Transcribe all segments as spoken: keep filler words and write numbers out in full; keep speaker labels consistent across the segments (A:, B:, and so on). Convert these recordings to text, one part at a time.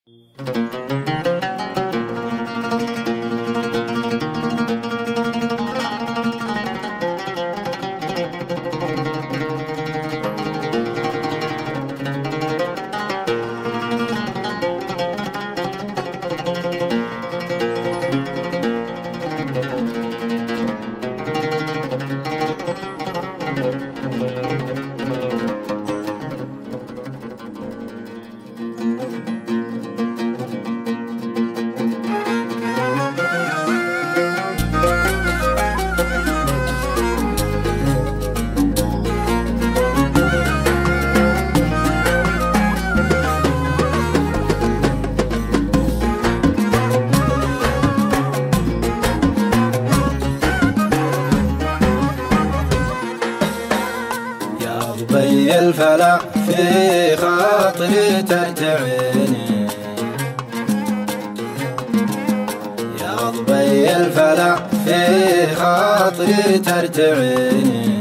A: ضبي الفلع في خاطري ترتعيني، يا ضبي الفلع في خاطري ترتعيني،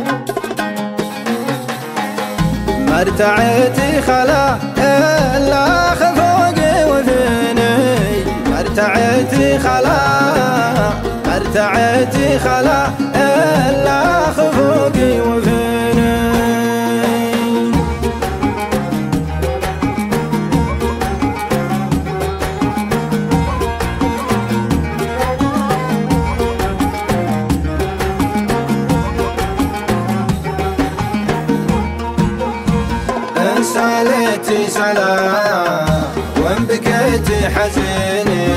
A: ما ارتعيتي خلا إلا خفوقي وفيني، ما ارتعيتي خلا ما ارتعيتي خلا إلا خفوقي وفيني. ساليتي سلام وان بكيتي حزيني،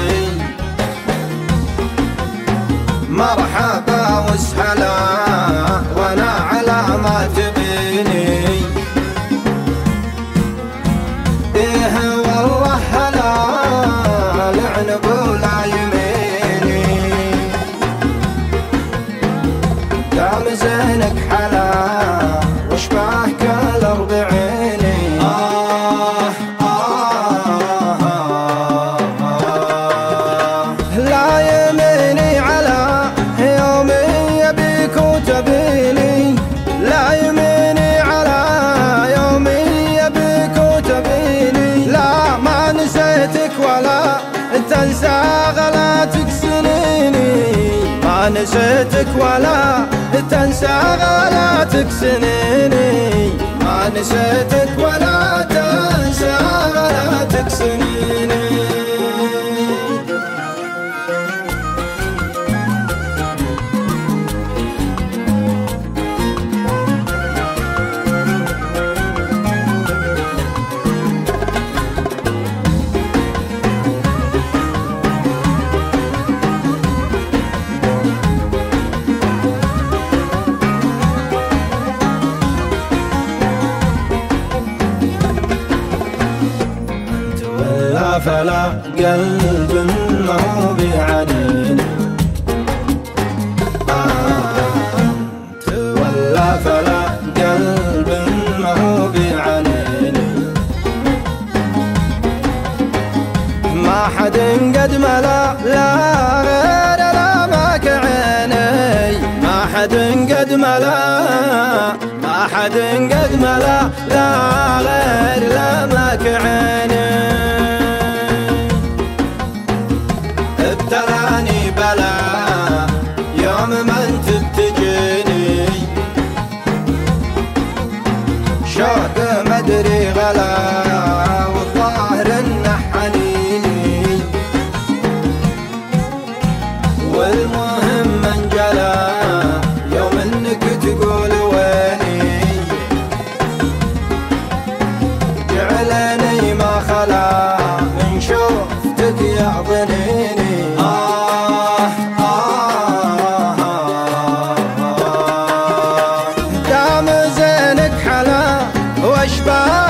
A: مرحبا وسهلا وانا على ما تبيني، ايه والله هلا لعنب ولا يميني، دام زينك حلا وشباهك الاربعين. تنسى غلاتك سنيني، ما نسيتك ولا تنسى غلاتك سنيني، ما نسيتك ولا تنسى غلاتك سنيني. فلا قلب ما هو بعنيني، أنت ولا فلا قلب ما هو بعنيني، ما حد قد ملا لا غير لمك عيني، ما حد قد ملا ما حد قد ملا لا غير لمك عيني، ابتلاني بلا يوم ما انت بتجيني، شوق مدري غلا والظاهر انه حنيني، والمهم انجلى يوم انك تقول ويني، جعلني ما خلا من شوفتك يعضنيني. دام زينك حلا واشباه